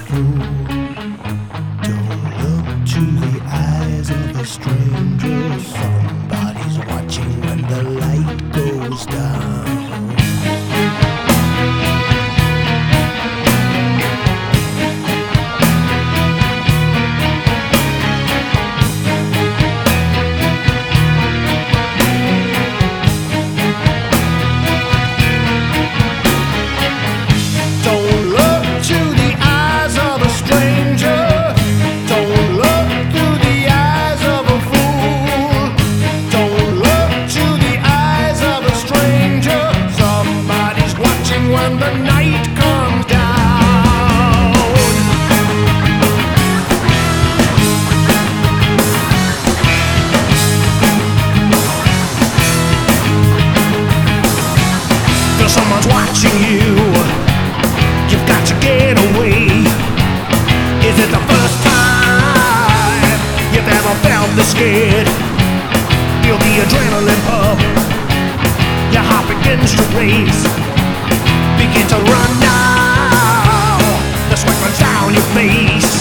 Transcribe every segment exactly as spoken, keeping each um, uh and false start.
fool. Don't look to the eyes of a stranger. Somebody's watching when the light goes down. When the night comes down, feel someone's watching you. You've got to get away. Is it the first time you've ever felt this scared? Feel the adrenaline pump. Your heart begins to race. Begin to run now. The sweat runs down your face.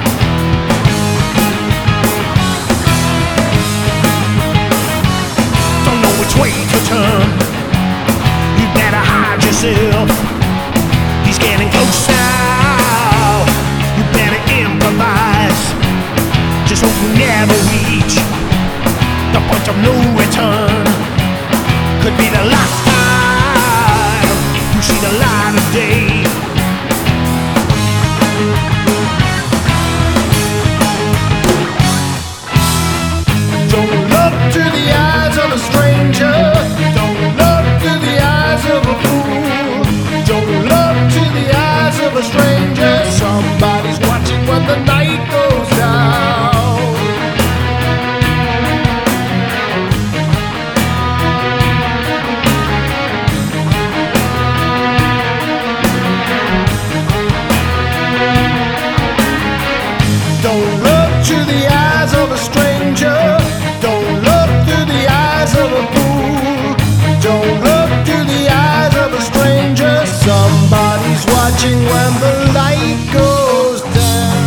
Don't know which way to turn. You better hide yourself. He's getting close now. You better improvise. Just hope you never reach the point of no return. Could be the last time you see the light of day. Don't look to the eyes of a stranger. Don't look to the eyes of a fool. Don't look to the eyes of a stranger. Somebody's watching when the night goes down. Don't look to the eyes of a stranger. Don't look to the eyes of a fool. Don't look to the eyes of a stranger. Somebody's watching when the light goes down.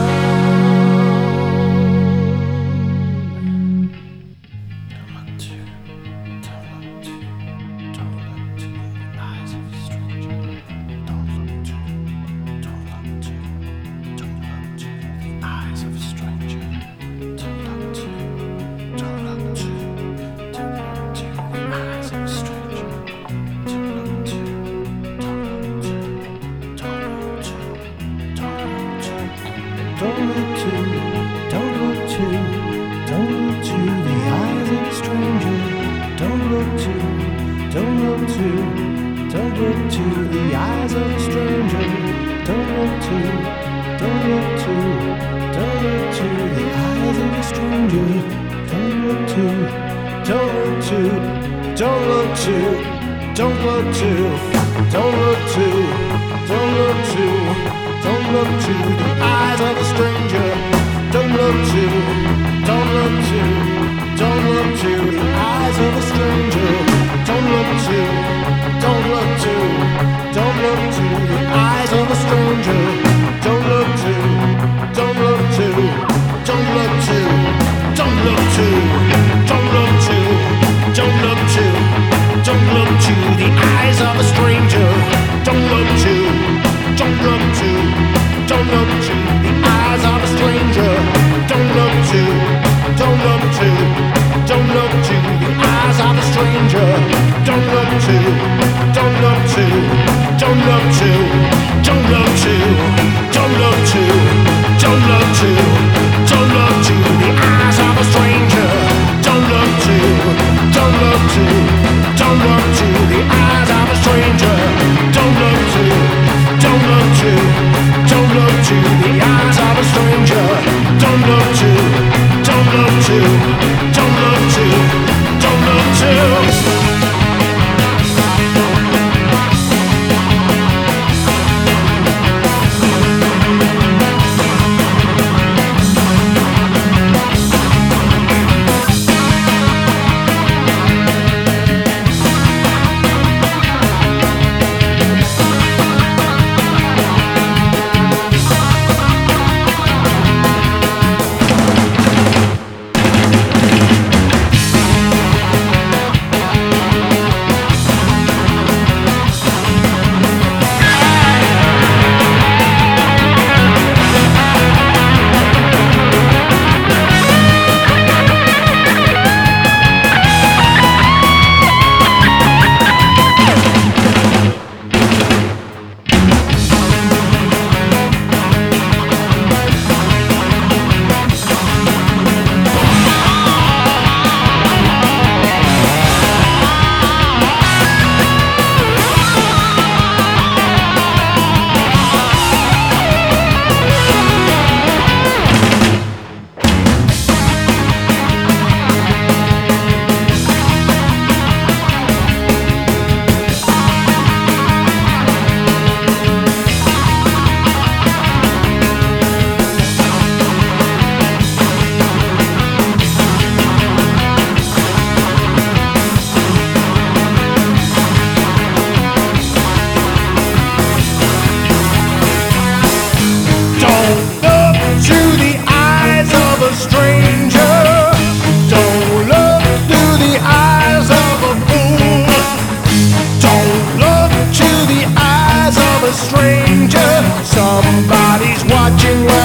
Don't look to, don't look to, don't look to the eyes of a stranger. Don't look to, don't look to, don't look to the eyes of a stranger. Don't look to, don't look to, don't look to the eyes of a stranger. Don't look to, don't look to, don't look to, don't look to, don't look to, don't look to, don't look to the eyes of a stranger. Don't look to, don't look to, don't look to the eyes of a stranger. Don't look to, don't look to, don't look to the eyes of a stranger. Don't look to, don't look to, don't look to, don't look to, don't look to, don't look to, don't look to the eyes of a stranger. Don't look to, don't look to, don't look to the eyes of a stranger. Don't look to, don't look to, don't look to the eyes of a stranger. Don't look to, don't look to, don't look to, don't look to, don't look to, don't look to, don't look to the eyes of a stranger. Don't look to, don't look to, don't look to the eyes of a stranger. Don't look to, don't look to, don't look to the eyes of a stranger. Don't look to, don't look to, don't look to, don't look to, don't look to, don't look to, don't look to the eyes of a stranger. Don't look to, don't look to, don't look to the eyes of a stranger. Don't look to, don't look to, don't look to the eyes of a stranger. Don't look to, don't look to, don't look to, don't look to.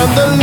and the